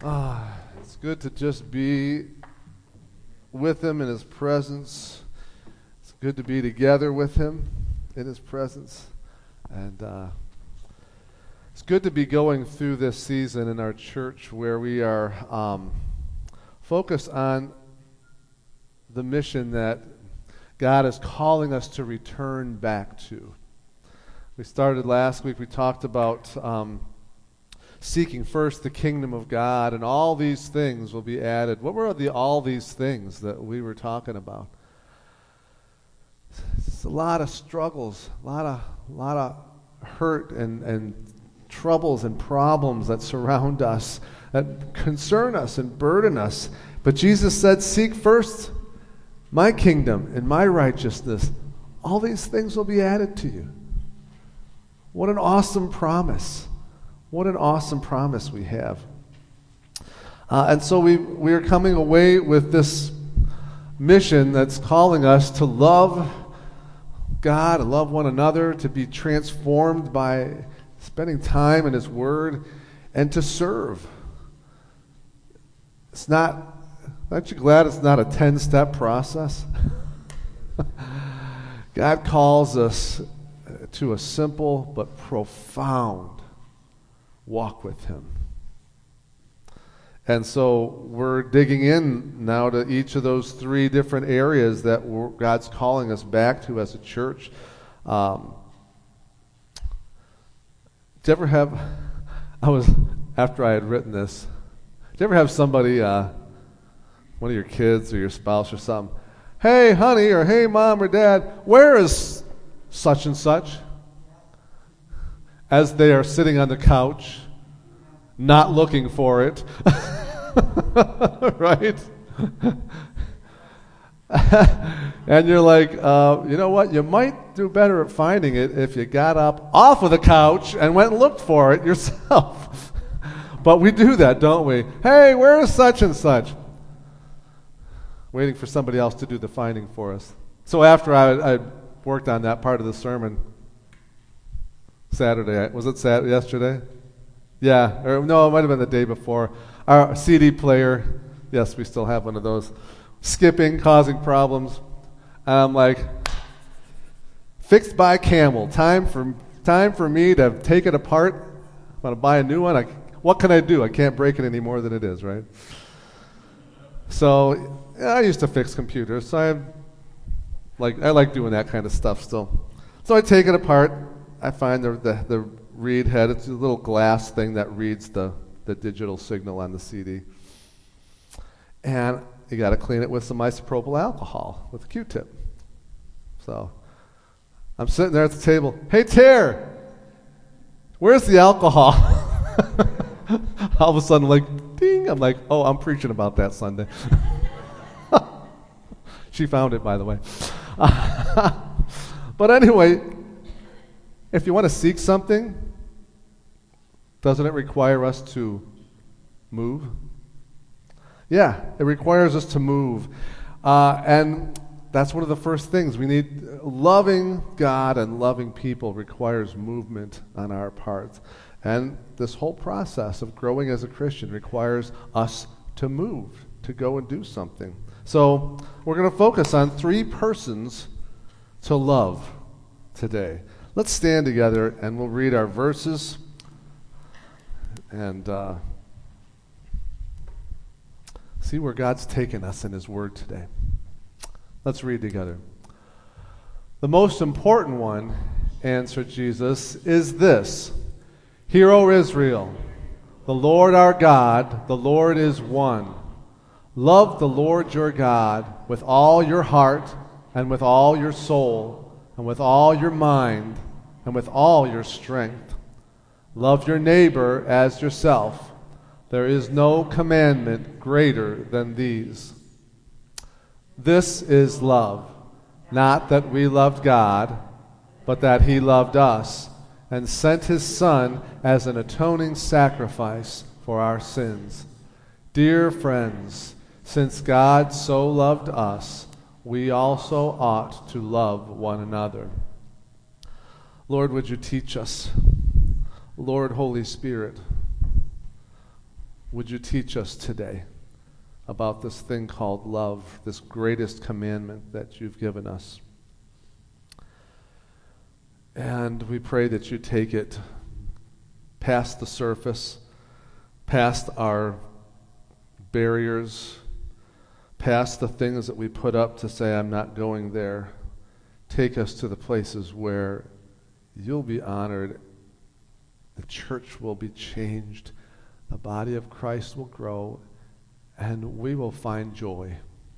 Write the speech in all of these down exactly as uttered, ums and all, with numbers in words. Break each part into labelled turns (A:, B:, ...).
A: Ah, it's good to just be with him in his presence. It's good to be together with him in his presence. And uh, it's good to be going through this season in our church where we are um, focused on the mission that God is calling us to return back to. We started last week, we talked about um, seeking first the kingdom of God, and all these things will be added. What were the all these things that we were talking about? It's a lot of struggles, a lot of, a lot of hurt and, and troubles and problems that surround us, that concern us and burden us. But Jesus said, seek first my kingdom and my righteousness. All these things will be added to you. What an awesome promise. What an awesome promise we have. Uh, and so we, we are coming away with this mission that's calling us to love God, to love one another, to be transformed by spending time in his word, and to serve. It's not, aren't you glad it's not a ten-step process? God calls us to a simple but profound walk with him. And so we're digging in now to each of those three different areas that we're, God's calling us back to as a church. Um, did you ever have, I was, after I had written this, did you ever have somebody, uh, one of your kids or your spouse or something, hey honey, or hey mom or dad, where is such and such? As they are sitting on the couch, not looking for it. Right? And you're like, uh, you know what? You might do better at finding it if you got up off of the couch and went and looked for it yourself. But we do that, don't we? Hey, where is such and such? Waiting for somebody else to do the finding for us. So after I, I worked on that part of the sermon, Saturday, was it Saturday, yesterday? Yeah, or no, it might have been the day before. Our C D player, yes, we still have one of those, skipping, causing problems. And I'm like, fixed by Camel. Time for time for me to take it apart. I want to buy a new one. I, what can I do? I can't break it any more than it is, right? So yeah, I used to fix computers, so I like I like doing that kind of stuff still. So I take it apart. I find the, the the read head. It's a little glass thing that reads the, the digital signal on the C D. And you got to clean it with some isopropyl alcohol with a Q-tip. So I'm sitting there at the table. Hey, Tare, where's the alcohol? All of a sudden, like, ding. I'm like, oh, I'm preaching about that Sunday. She found it, by the way. But anyway, if you want to seek something, doesn't it require us to move? Yeah, it requires us to move. Uh, and that's one of the first things. We need, loving God and loving people requires movement on our part. And this whole process of growing as a Christian requires us to move, to go and do something. So we're going to focus on three persons to love today. Let's stand together and we'll read our verses and uh, see where God's taken us in his word today. Let's read together. The most important one, answered Jesus, is this. Hear, O Israel, the Lord our God, the Lord is one. Love the Lord your God with all your heart and with all your soul and with all your mind and with all your strength. Love your neighbor as yourself. There is no commandment greater than these. This is love, not that we loved God, but that he loved us and sent his Son as an atoning sacrifice for our sins. Dear friends, since God so loved us, we also ought to love one another. Lord, would you teach us? Lord, Holy Spirit, would you teach us today about this thing called love, this greatest commandment that you've given us? And we pray that you take it past the surface, past our barriers, past the things that we put up to say, I'm not going there. Take us to the places where you'll be honored, the church will be changed, the body of Christ will grow, and we will find joy.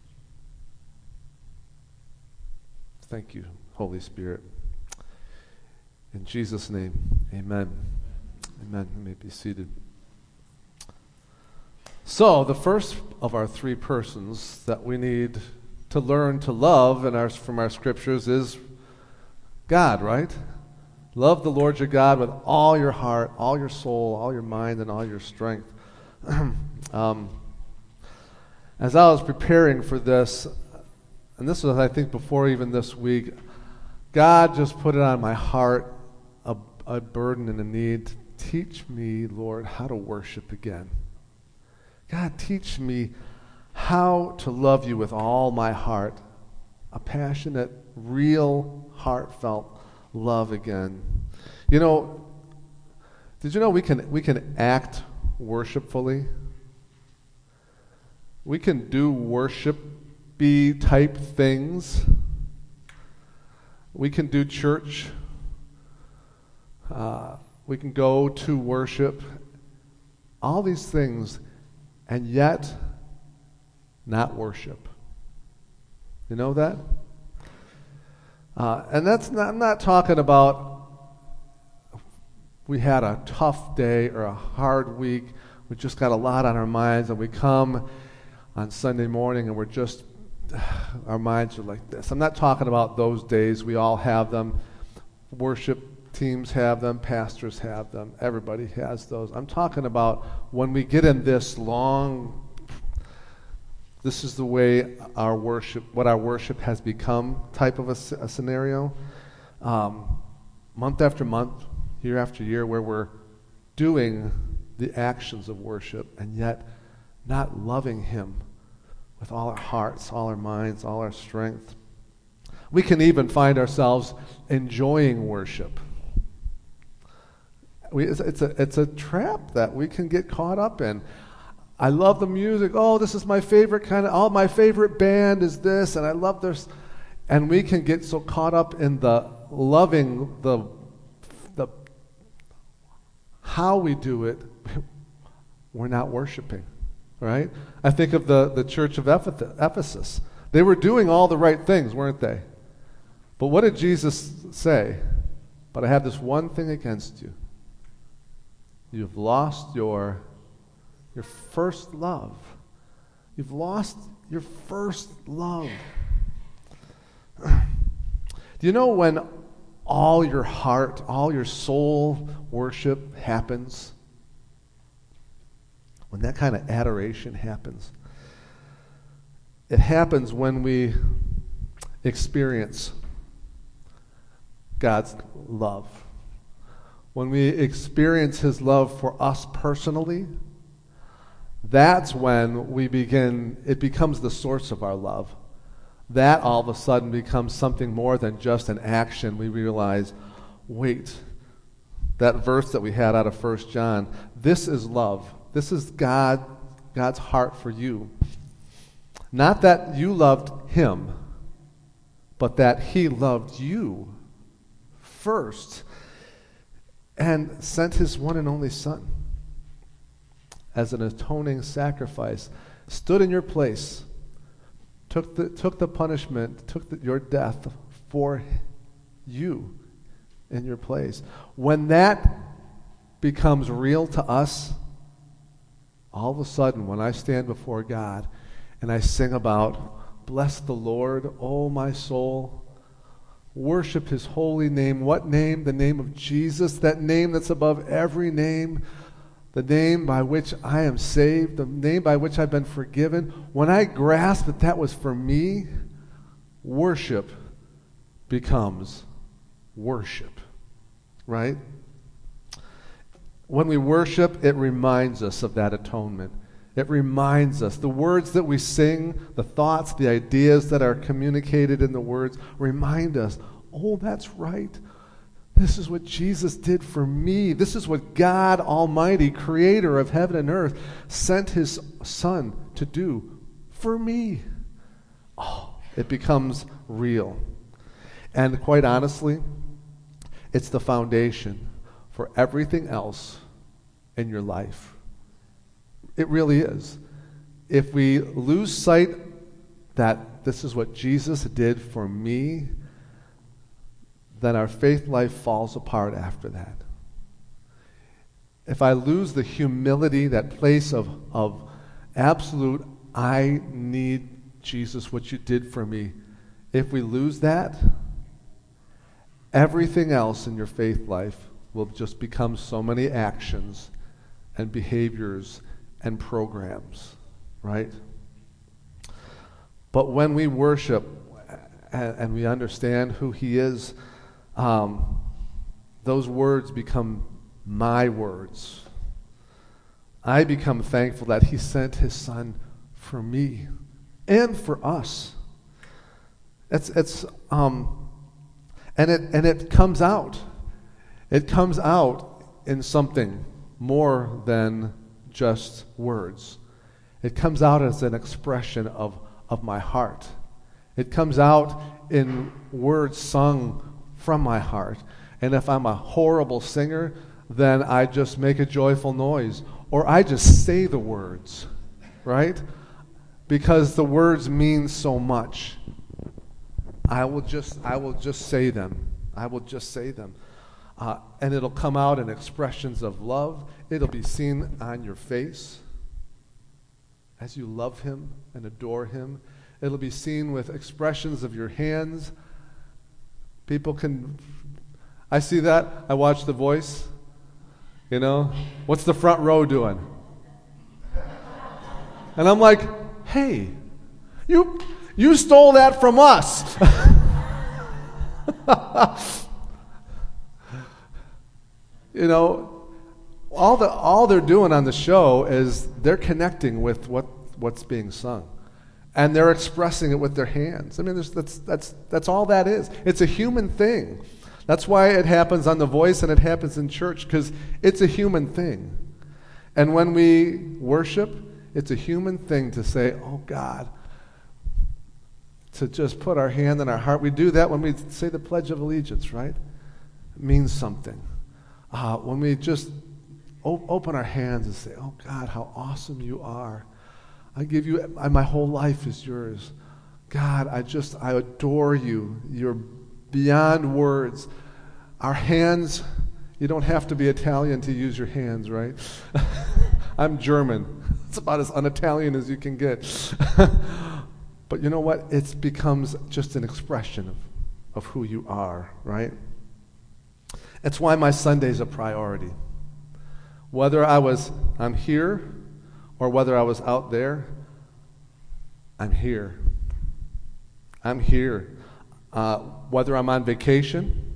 A: Thank you, Holy Spirit. In Jesus' name, amen. Amen. You may be seated. So, the first of our three persons that we need to learn to love in our, from our scriptures is God, right? Love the Lord your God with all your heart, all your soul, all your mind, and all your strength. um, as I was preparing for this, and this was, I think, before even this week, God just put it on my heart, a, a burden and a need. Teach me, Lord, how to worship again. God, teach me how to love you with all my heart, a passionate, real, heartfelt love again. You know, did you know we can we can act worshipfully? We can do worship-y type things. We can do church. Uh, we can go to worship. All these things, and yet not worship. You know that? Uh, and that's not, I'm not talking about we had a tough day or a hard week. We just got a lot on our minds, and we come on Sunday morning and we're just, our minds are like this. I'm not talking about those days. We all have them. Worship teams have them. Pastors have them. Everybody has those. I'm talking about when we get in this long, this is the way our worship, what our worship has become type of a, a scenario. Um, month after month, year after year, where we're doing the actions of worship and yet not loving him with all our hearts, all our minds, all our strength. We can even find ourselves enjoying worship. We, it's, it's, a, it's a trap that we can get caught up in. I love the music. Oh, this is my favorite kind of, oh, my favorite band is this, and I love this. And we can get so caught up in the loving, the, the how we do it, we're not worshiping, right? I think of the, the church of Ephesus. They were doing all the right things, weren't they? But what did Jesus say? But I have this one thing against you. You've lost your Your first love. You've lost your first love. Do you know when all your heart, all your soul worship happens? When that kind of adoration happens? It happens when we experience God's love. When we experience his love for us personally, that's when we begin, it becomes the source of our love. That all of a sudden becomes something more than just an action. We realize, wait, that verse that we had out of First John, this is love. This is God, God's heart for you. Not that you loved him, but that he loved you first and sent his one and only Son as an atoning sacrifice, stood in your place, took the took the punishment, took the, your death for you in your place. When that becomes real to us, all of a sudden, when I stand before God and I sing about, bless the Lord, O my soul, worship his holy name. What name? The name of Jesus, that name that's above every name, the name by which I am saved, the name by which I've been forgiven. When I grasp that that was for me, worship becomes worship, right? when we worship, it reminds us of that atonement. It reminds us. The words that we sing, the thoughts, the ideas that are communicated in the words remind us, oh, that's right. This is what Jesus did for me. This is what God Almighty, creator of heaven and earth, sent his Son to do for me. Oh, it becomes real. And quite honestly, it's the foundation for everything else in your life. It really is. If we lose sight that this is what Jesus did for me, then our faith life falls apart after that. If I lose the humility, that place of, of absolute, I need Jesus, what you did for me, if we lose that, everything else in your faith life will just become so many actions and behaviors and programs, right? But when we worship and, and we understand who he is, Um, those words become my words. I become thankful that he sent his Son for me and for us. It's it's um, and it and it comes out. It comes out in something more than just words. It comes out as an expression of of my heart. It comes out in words sung from my heart. And if I'm a horrible singer, then I just make a joyful noise, or I just say the words, right? Because the words mean so much. I will just I will just say them. I will just say them. Uh, and it'll come out in expressions of love. It'll be seen on your face as you love him and adore him. It'll be seen with expressions of your hands. People can, I see that. I watch The Voice. You know, what's the front row doing? And I'm like, hey, you you stole that from us. You know, all the all they're doing on the show is they're connecting with what what's being sung. And they're expressing it with their hands. I mean, that's that's that's all that is. It's a human thing. That's why it happens on The Voice and it happens in church, because it's a human thing. And when we worship, it's a human thing to say, oh God, to just put our hand in our heart. We do that when we say the Pledge of Allegiance, right? It means something. Uh, when we just op- open our hands and say, oh God, how awesome you are. I give you, my whole life is yours. God, I just, I adore you. You're beyond words. Our hands, you don't have to be Italian to use your hands, right? I'm German. It's about as un-Italian as you can get. But you know what? It becomes just an expression of, of who you are, right? That's why my Sunday's a priority. Whether I was, I'm here, or whether I was out there, I'm here. I'm here. Uh, whether I'm on vacation,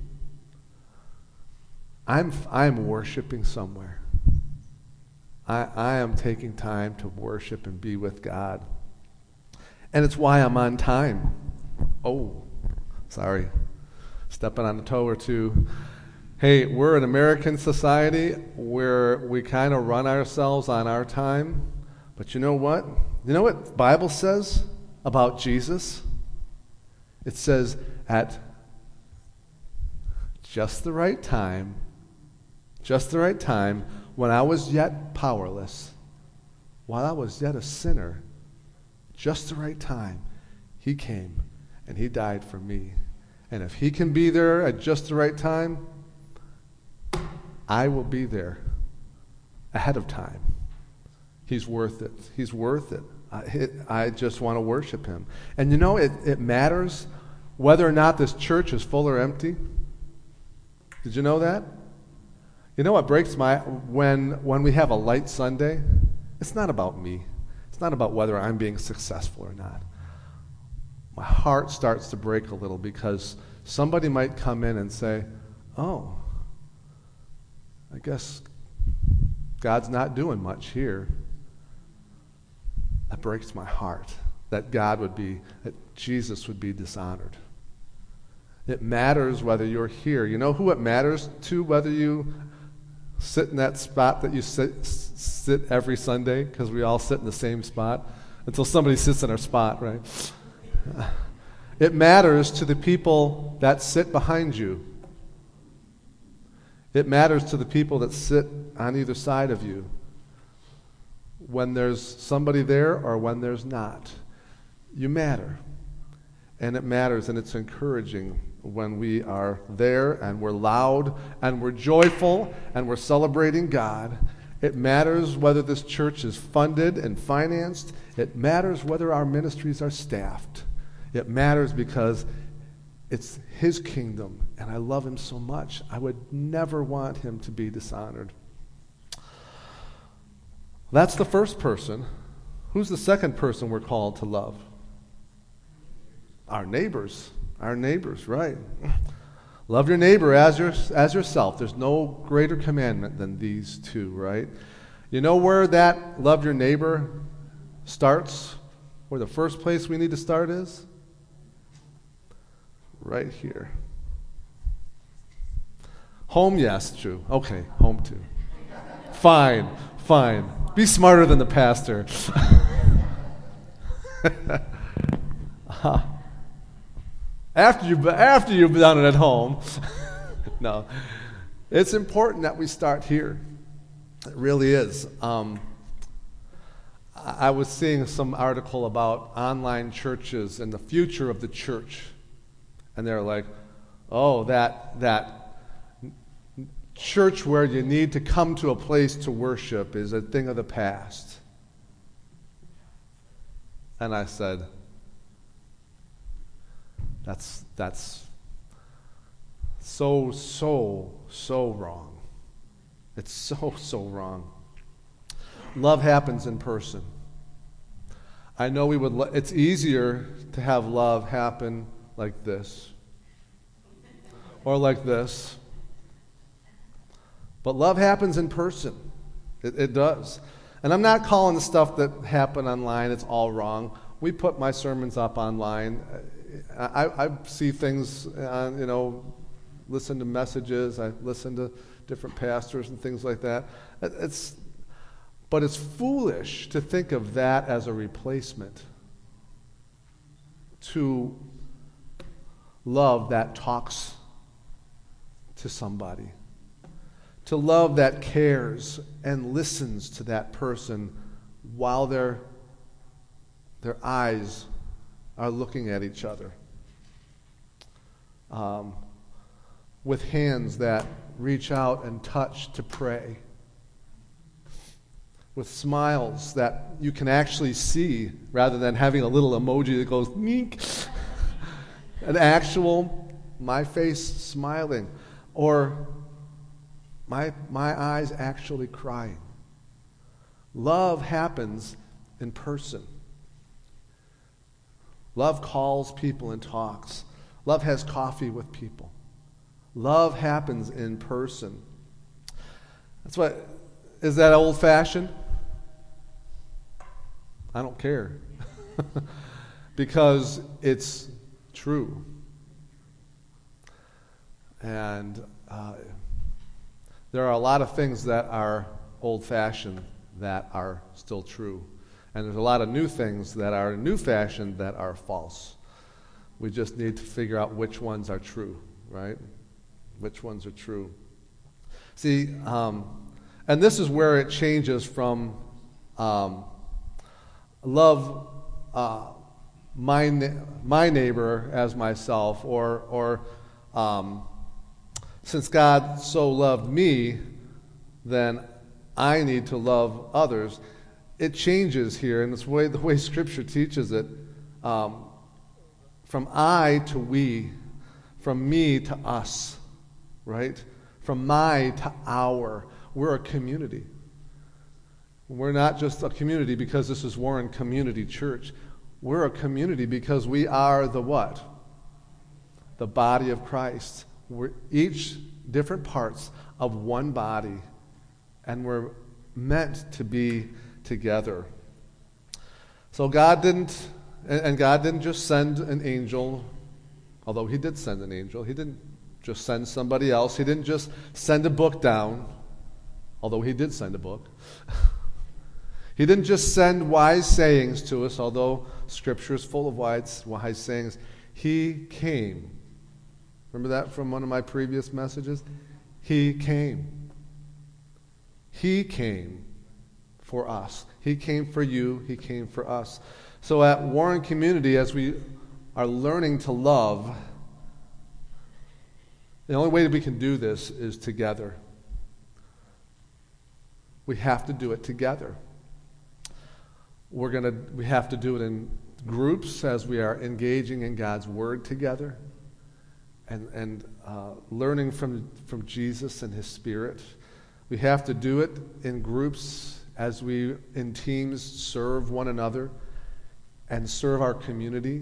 A: I'm I'm worshiping somewhere. I, I am taking time to worship and be with God. And it's why I'm on time. Oh, sorry. Stepping on a toe or two. Hey, we're an American society where we kind of run ourselves on our time. But you know what? You know what the Bible says about Jesus? It says, at just the right time, just the right time, when I was yet powerless, while I was yet a sinner, just the right time, he came and he died for me. And if he can be there at just the right time, I will be there ahead of time. He's worth it. He's worth it. I, it, I just want to worship him. And you know, it, it matters whether or not this church is full or empty. Did you know that? You know what breaks my, when when we have a light Sunday, it's not about me. It's not about whether I'm being successful or not. My heart starts to break a little because somebody might come in and say, oh, I guess God's not doing much here. That breaks my heart, that God would be, that Jesus would be dishonored. It matters whether you're here. You know who it matters to, whether you sit in that spot that you sit, sit every Sunday, because we all sit in the same spot, until somebody sits in our spot, right? It matters to the people that sit behind you. It matters to the people that sit on either side of you. When there's somebody there or when there's not, you matter. And it matters, and it's encouraging when we are there and we're loud and we're joyful and we're celebrating God. It matters whether this church is funded and financed. It matters whether our ministries are staffed. It matters because it's His kingdom, and I love Him so much. I would never want Him to be dishonored. That's the first person. Who's the second person we're called to love? Our neighbors. Our neighbors, right. Love your neighbor as your, as yourself. There's no greater commandment than these two, right? You know where that love your neighbor starts? Where the first place we need to start is? Right here. Home, yes, true. Okay, home too. Fine, fine. Be smarter than the pastor. uh, after you've after you've done it at home, no, it's important that we start here. It really is. Um, I, I was seeing some article about online churches and the future of the church, and they're like, "Oh, that that." church where you need to come to a place to worship is a thing of the past." And I said, that's that's so, so, so wrong. It's so, so wrong. Love happens in person. I know we would. Lo- it's easier to have love happen like this or like this. But love happens in person. It, it does. And I'm not calling the stuff that happen online, it's all wrong. We put my sermons up online. I, I, I see things, uh, you know, listen to messages. I listen to different pastors and things like that. It's, but it's foolish to think of that as a replacement to love that talks to somebody. To love that cares and listens to that person while their, their eyes are looking at each other. Um, with hands that reach out and touch to pray. With smiles that you can actually see rather than having a little emoji that goes, meek. An actual, my face smiling. Or My my eyes actually crying. Love happens in person. Love calls people and talks. Love has coffee with people. Love happens in person. That's what, is that old-fashioned? I don't care. Because it's true. And uh, there are a lot of things that are old-fashioned that are still true. And there's a lot of new things that are new-fashioned that are false. We just need to figure out which ones are true, right? Which ones are true. See, um, and this is where it changes from um, love uh, my na- my neighbor as myself, or or um, since God so loved me, then I need to love others. It changes here, and it's the way, the way Scripture teaches it, um, from I to we, from me to us, right? From my to our. We're a community. We're not just a community because this is Warren Community Church. We're a community because we are the what? The body of Christ. We're each different parts of one body, and we're meant to be together. So God didn't, and God didn't just send an angel, although he did send an angel. He didn't just send somebody else. He didn't just send a book down, although he did send a book. He didn't just send wise sayings to us, although Scripture is full of wise, wise sayings. He came. Remember that from one of my previous messages? He came. He came for us. He came for you. He came for us. So at Warren Community, as we are learning to love, the only way that we can do this is together. We have to do it together. We're gonna. We have to do it in groups as we are engaging in God's Word together, and and uh, learning from from Jesus and His Spirit. We have to do it in groups as we, in teams, serve one another and serve our community.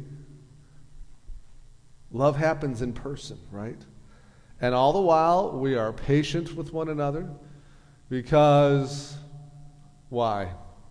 A: Love happens in person, right? And all the while, we are patient with one another because why?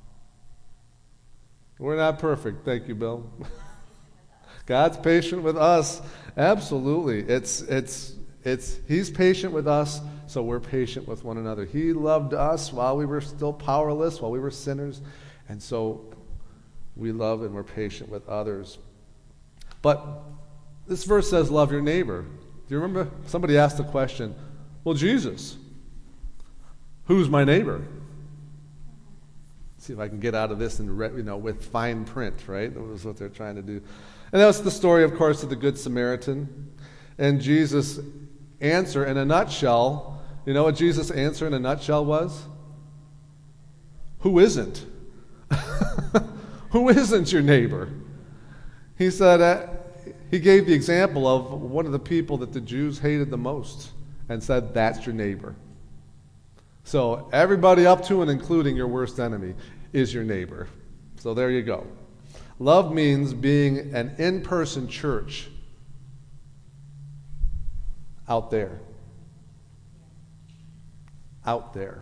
A: We're not perfect. Thank you, Bill. God's patient with us. Absolutely. It's it's it's He's patient with us, so we're patient with one another. He loved us while we were still powerless, while we were sinners, and so we love and we're patient with others. But this verse says, love your neighbor. Do you remember somebody asked the question, well, Jesus, who's my neighbor? See if I can get out of this and you know with fine print, right? That was what they're trying to do. And that's the story, of course, of the Good Samaritan. And Jesus' answer in a nutshell, you know what Jesus' answer in a nutshell was? Who isn't? Who isn't your neighbor? He said, uh, he gave the example of one of the people that the Jews hated the most and said, that's your neighbor. So everybody up to and including your worst enemy is your neighbor. So there you go. Love means being an in-person church out there. Out there.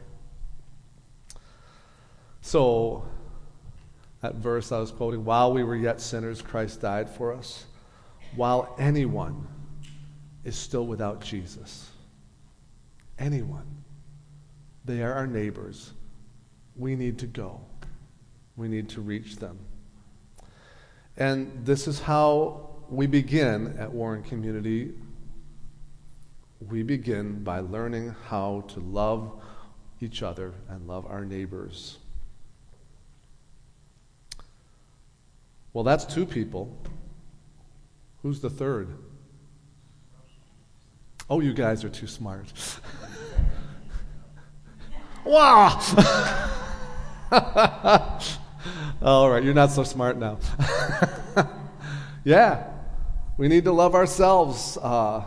A: So that verse I was quoting, while we were yet sinners, Christ died for us. While anyone is still without Jesus. Anyone. They are our neighbors. We need to go. We need to reach them. And this is how we begin at Warren Community. We begin by learning how to love each other and love our neighbors. Well, that's two people. Who's the third? Oh, you guys are too smart. Wow! All right, you're not so smart now. Yeah, we need to love ourselves. Uh,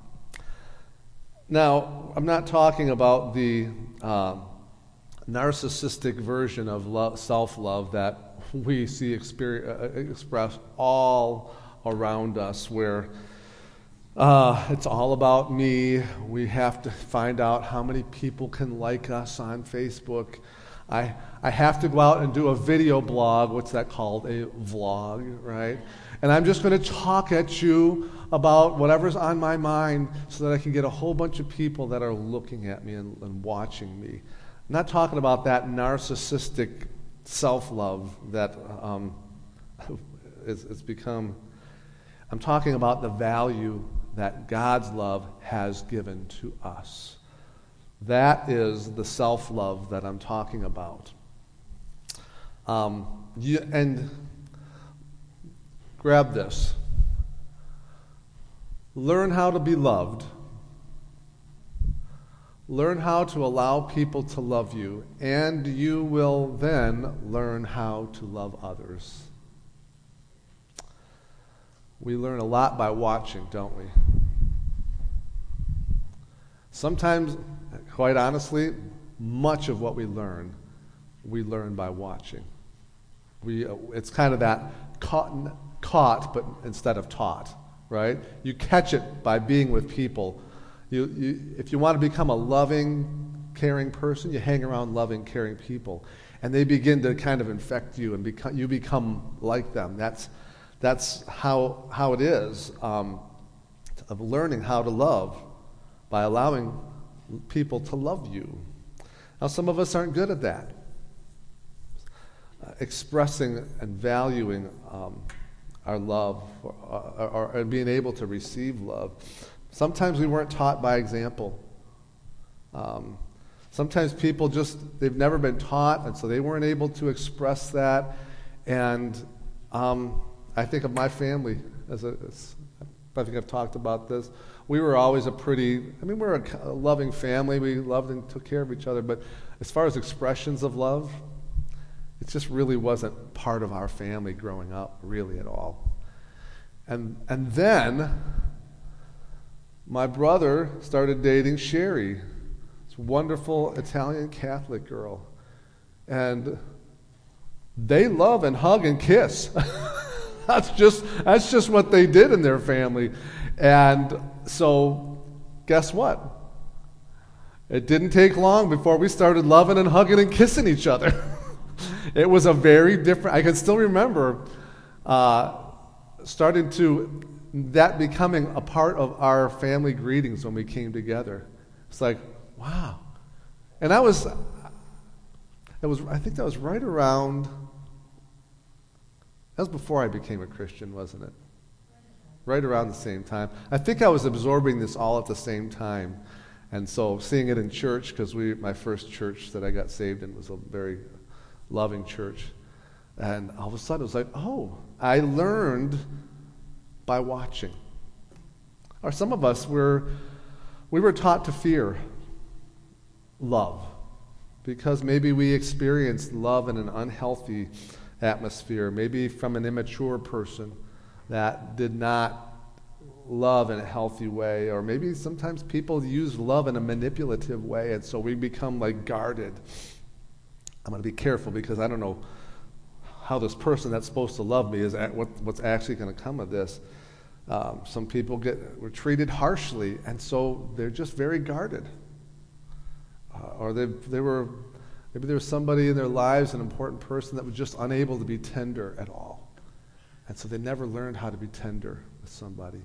A: now, I'm not talking about the uh, narcissistic version of love, self-love that we see experience, uh, expressed all around us, where Uh, it's all about me. We have to find out how many people can like us on Facebook. I I have to go out and do a video blog. What's that called? A vlog, right? And I'm just going to talk at you about whatever's on my mind so that I can get a whole bunch of people that are looking at me and, and watching me. I'm not talking about that narcissistic self-love that um, it's, it's become. I'm talking about the value that God's love has given to us. That is the self-love that I'm talking about. Um, you, and grab this. Learn how to be loved. Learn how to allow people to love you, and you will then learn how to love others. We learn a lot by watching, don't we? Sometimes, quite honestly, much of what we learn, we learn by watching. We, it's kind of that caught, caught, but instead of taught, right? You catch it by being with people. You, you, if you want to become a loving, caring person, you hang around loving, caring people. And they begin to kind of infect you, and become, you become like them. That's, that's how, how it is, um, of learning how to love by allowing people to love you. Now, some of us aren't good at that. Uh, expressing and valuing um, our love, or, or, or, or being able to receive love. Sometimes we weren't taught by example. Um, sometimes people just, they've never been taught, and so they weren't able to express that. And um, I think of my family, as a, as, I think I've talked about this. We were always a pretty, I mean, we're a, a loving family. We loved and took care of each other. But as far as expressions of love, it just really wasn't part of our family growing up, really, at all. And and then my brother started dating Sherry, this wonderful Italian Catholic girl. And they love and hug and kiss. That's just that's just what they did in their family. And so, guess what? It didn't take long before we started loving and hugging and kissing each other. It was a very different, I can still remember uh, starting to, that becoming a part of our family greetings when we came together. It's like, wow. And I was, it was, I think that was right around, that was before I became a Christian, wasn't it? Right around the same time. I think I was absorbing this all at the same time. And so seeing it in church, because we, my first church that I got saved in was a very loving church. And all of a sudden it was like, oh, I learned by watching. Or some of us were, we were taught to fear love because maybe we experienced love in an unhealthy atmosphere, maybe from an immature person that did not love in a healthy way, or maybe sometimes people use love in a manipulative way, and so we become like guarded. I'm going to be careful because I don't know how this person that's supposed to love me is at, what, what's actually going to come of this. Um, some people get were treated harshly, and so they're just very guarded. Uh, or they they were maybe there was somebody in their lives, an important person, that was just unable to be tender at all, and so they never learned how to be tender with somebody.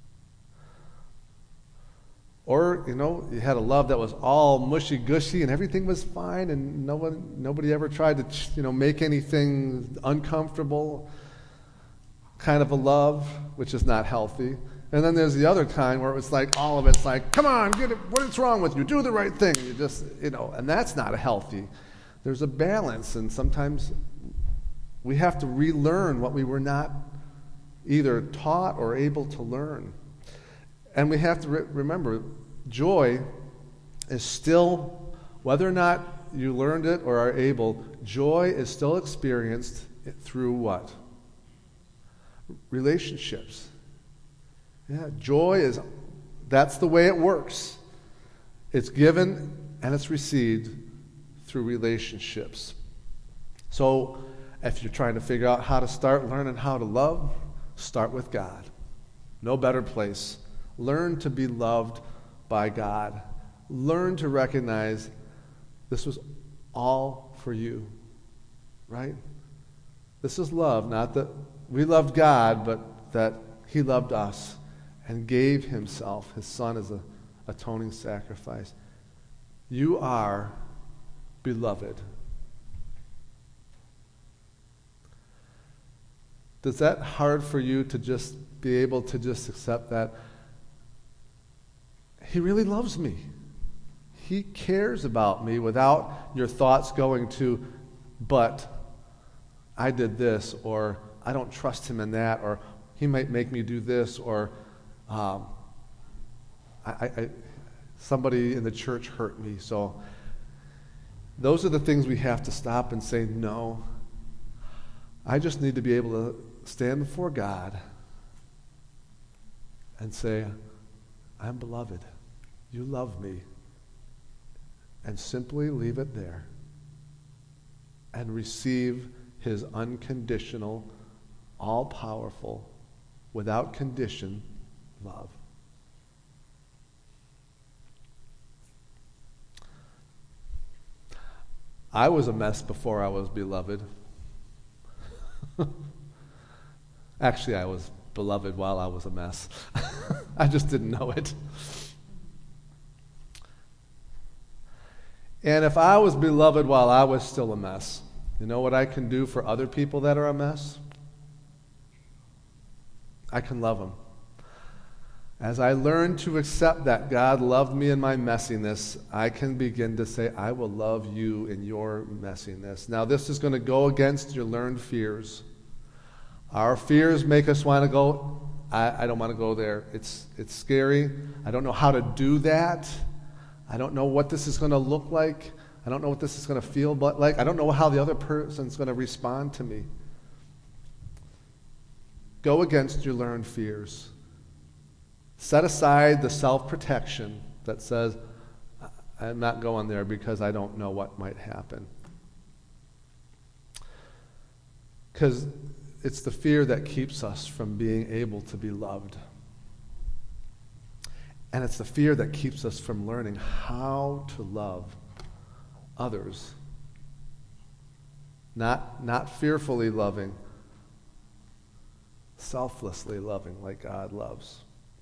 A: Or, you know, you had a love that was all mushy-gushy and everything was fine and no one, nobody ever tried to, you know, make anything uncomfortable, kind of a love, which is not healthy. And then there's the other kind where it was like, all of it's like, come on, get it, what's wrong with you? Do the right thing. You just, you know, and that's not healthy. There's a balance, and sometimes we have to relearn what we were not either taught or able to learn. And we have to re- remember, joy is still, whether or not you learned it or are able, joy is still experienced through what? Relationships. Yeah, joy is, that's the way it works. It's given and it's received through relationships. So, if you're trying to figure out how to start learning how to love, start with God. No better place. Learn to be loved by God. Learn to recognize this was all for you, right? This is love, not that we loved God, but that He loved us and gave Himself, His Son, as an atoning sacrifice. You are beloved. Is that hard for you to just be able to just accept that? He really loves me. He cares about me without your thoughts going to, but I did this, or I don't trust him in that, or he might make me do this, or um, I, I, somebody in the church hurt me. So those are the things we have to stop and say, no. I just need to be able to stand before God and say, I'm beloved. You love me. And simply leave it there and receive His unconditional, all-powerful, without condition love. I was a mess before I was beloved. Actually, I was beloved while I was a mess. I just didn't know it. And if I was beloved while I was still a mess, you know what I can do for other people that are a mess? I can love them. As I learn to accept that God loved me in my messiness, I can begin to say, I will love you in your messiness. Now, this is going to go against your learned fears. Our fears make us want to go, I, I don't want to go there. It's, it's scary. I don't know how to do that. I don't know what this is going to look like. I don't know what this is going to feel like. I don't know how the other person's going to respond to me. Go against your learned fears. Set aside the self-protection that says, I'm not going there because I don't know what might happen. Because it's the fear that keeps us from being able to be loved. And it's the fear that keeps us from learning how to love others. Not, not fearfully loving, selflessly loving like God loves.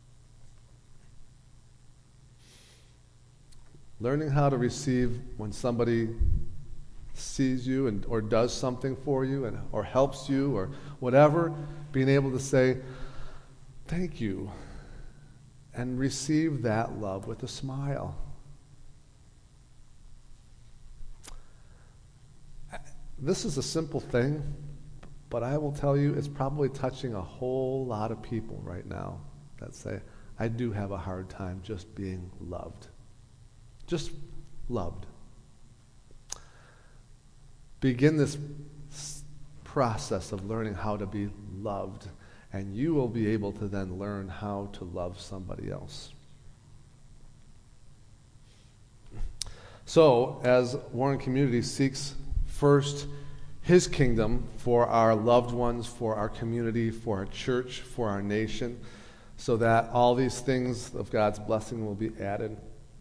A: Learning how to receive when somebody sees you and or does something for you and or helps you or whatever, being able to say, thank you, and receive that love with a smile. This is a simple thing, but I will tell you it's probably touching a whole lot of people right now that say, I do have a hard time just being loved. Just loved. Begin this process of learning how to be loved, and you will be able to then learn how to love somebody else. So, as Warren Community seeks first His kingdom for our loved ones, for our community, for our church, for our nation, so that all these things of God's blessing will be added.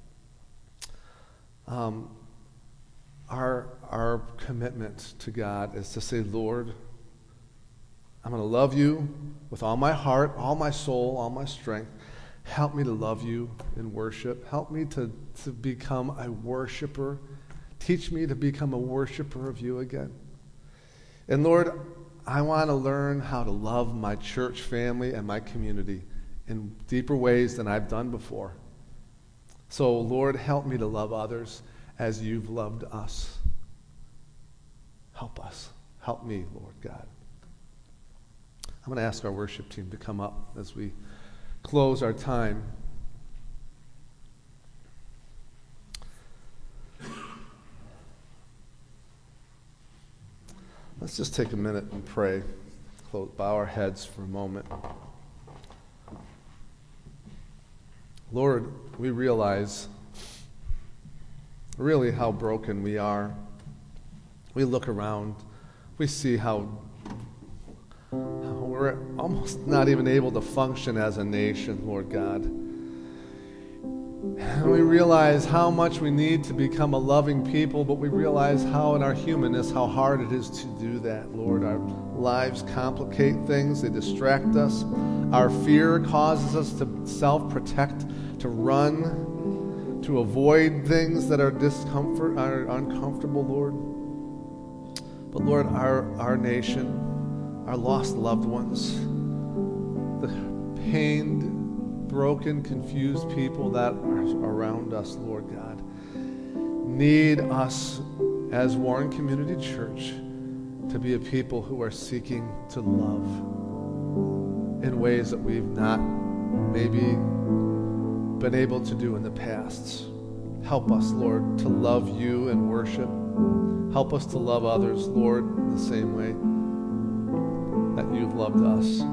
A: Um, our, our commitment to God is to say, Lord, I'm going to love you with all my heart, all my soul, all my strength. Help me to love you in worship. Help me to, to become a worshiper. Teach me to become a worshiper of you again. And Lord, I want to learn how to love my church family and my community in deeper ways than I've done before. So, Lord, help me to love others as you've loved us. Help us. Help me, Lord God. I'm going to ask our worship team to come up as we close our time. Let's just take a minute and pray. Close, bow our heads for a moment. Lord, we realize really how broken we are. We look around, we see how, how we're almost not even able to function as a nation, Lord God. And we realize how much we need to become a loving people, but we realize how in our humanness, how hard it is to do that, Lord. Our lives complicate things, they distract us. Our fear causes us to self-protect, to run, to avoid things that are discomfort, are uncomfortable, Lord. But Lord, our, our nation, our lost loved ones, the pained, broken, confused people that are around us, Lord God, need us as Warren Community Church to be a people who are seeking to love in ways that we've not maybe been able to do in the past. Help us, Lord, to love you and worship. Help us to love others, Lord, in the same way that you've loved us.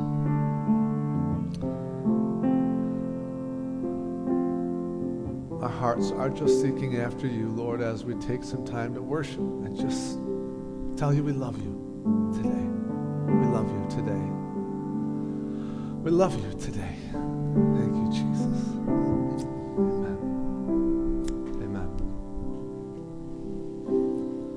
A: Our hearts are just seeking after you, Lord, as we take some time to worship and just tell you we love you today. We love you today. We love you today. Thank you, Jesus.